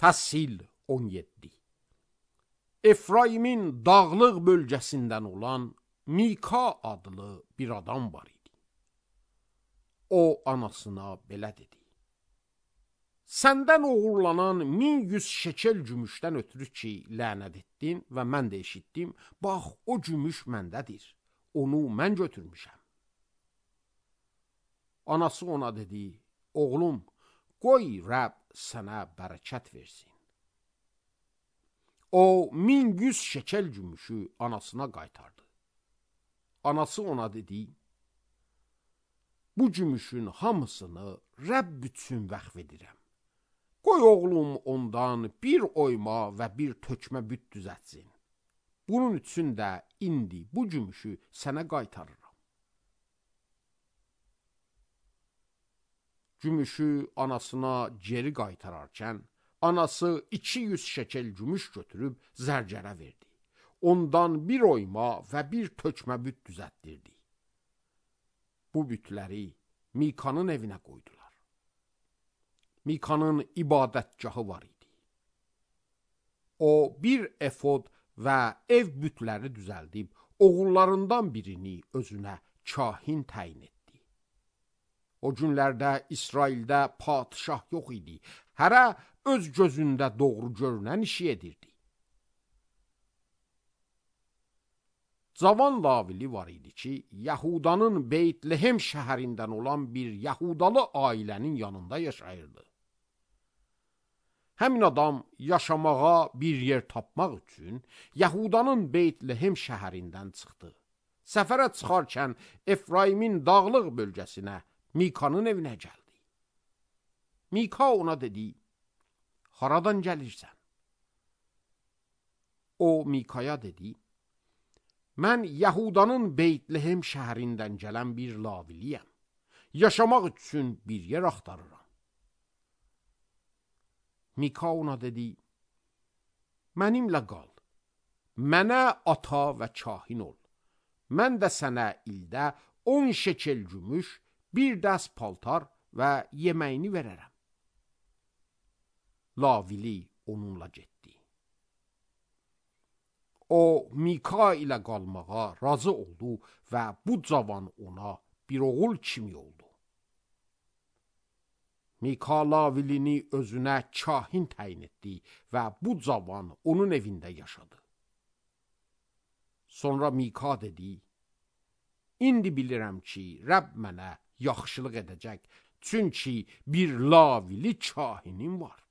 Fəsil 17. Efraimin dağlıq bölgəsindən olan Mika adlı bir adam var idi. O anasına belə dedi: Səndən uğurlanan 1100 şekel gümüşdən ötürü ki, lənət etdin və mən də eşitdim, bax o gümüş məndədir, onu mən götürmüşəm. Anası ona dedi: Oğlum, qoy Rəbb sənə bərəkət versin. O 1100 şekel gümüşü anasına qaytardı. Anası ona dedi: Bu gümüşün hamısını Rəbb üçün vəqf edirəm. Qoy oğlum ondan bir oyma və bir tökmə büt düzətsin. Bunun üçün də indi bu gümüşü sənə qaytarıram. Gümüşü anasına geri qaytararkən, anası 200 şekel gümüş götürüb zərgərə verdi. Ondan bir oyma və bir tökmə büt düzətdirdi. Bu bütləri Mikanın evinə qoydular. Mikanın ibadətgahı var idi. O bir efod və ev bütləri düzəldib, oğullarından birini özünə kahin təyin etdi. O günlərdə İsraildə padişah yox idi. Hərə öz gözündə doğru görünən işi edirdi. Cavan Lavili var idi ki, Yahudanın Beytlehem şəhərindən olan bir Yahudalı ailənin yanında yaşayırdı. Həmin adam yaşamağa bir yer tapmaq üçün Yahudanın Beytlehem şəhərindən çıxdı. Səfərə çıxarkən Efraimin dağlıq bölgəsinə Mikanın evinə gəldi. Mika ona dedi: Haradan gəlirsən? O Mikaya dedi: Mən Yahudanın Beytlehem şəhərindən gələn bir Laviliyəm. Yaşamaq üçün bir yer axtarıram. Mika ona dedi: Mənimlə qal. Mənə ata və kahin ol. Mən də sənə ildə 10 şekel gümüş, bir dəst paltar və yeməyini verərəm. Lavili onunla getdi. O Mika ilə qalmağa razı oldu və bu cavan ona bir oğul kimi oldu. Mika Lavilini özünə kahin təyin etdi və bu cavan onun evində yaşadı. Sonra Mika dedi: İndi bilirəm ki, Rəbb mənə yaxşılıq edəcək, çünki bir Lavili kahinim var.